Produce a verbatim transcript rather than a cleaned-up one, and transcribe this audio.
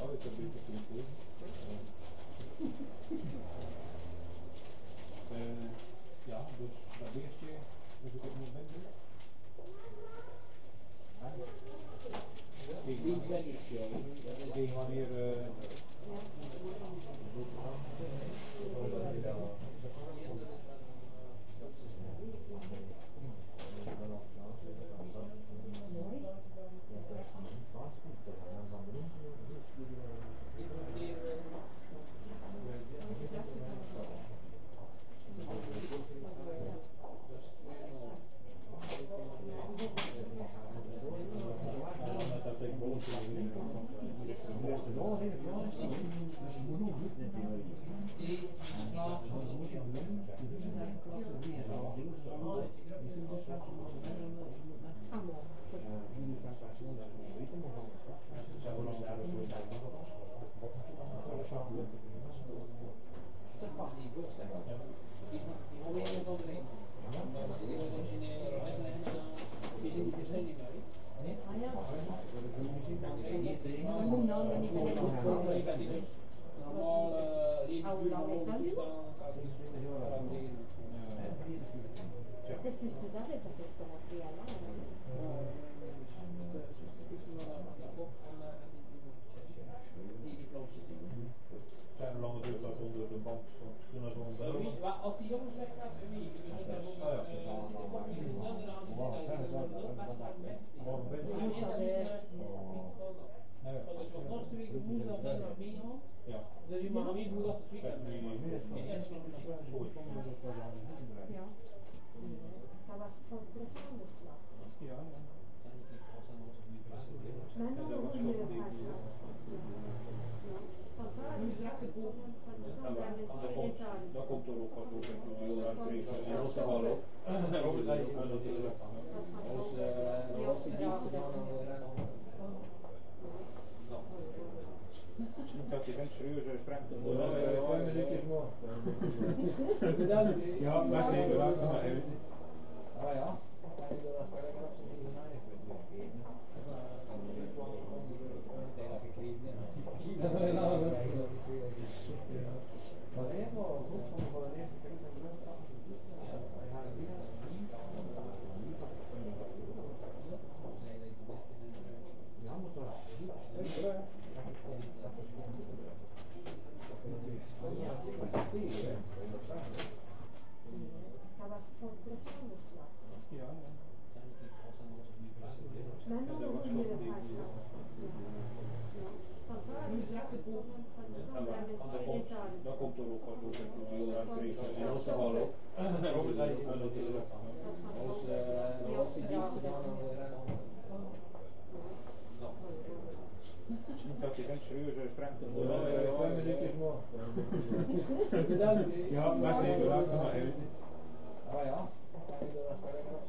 Ja, ik heb een beetje vrienden. Uh, ja, dus dat beestje, hoe ik het moment is. Tegen wanneer uh, ja, maar steeds wel maar even. Ah ja. Dat komt er ook wat door. Als die dienst gedaan misschien dat je bent serieus springt. Ja, een minuutjes maar. Bedankt. Ja, maar steeds wel maar even. Ah ja.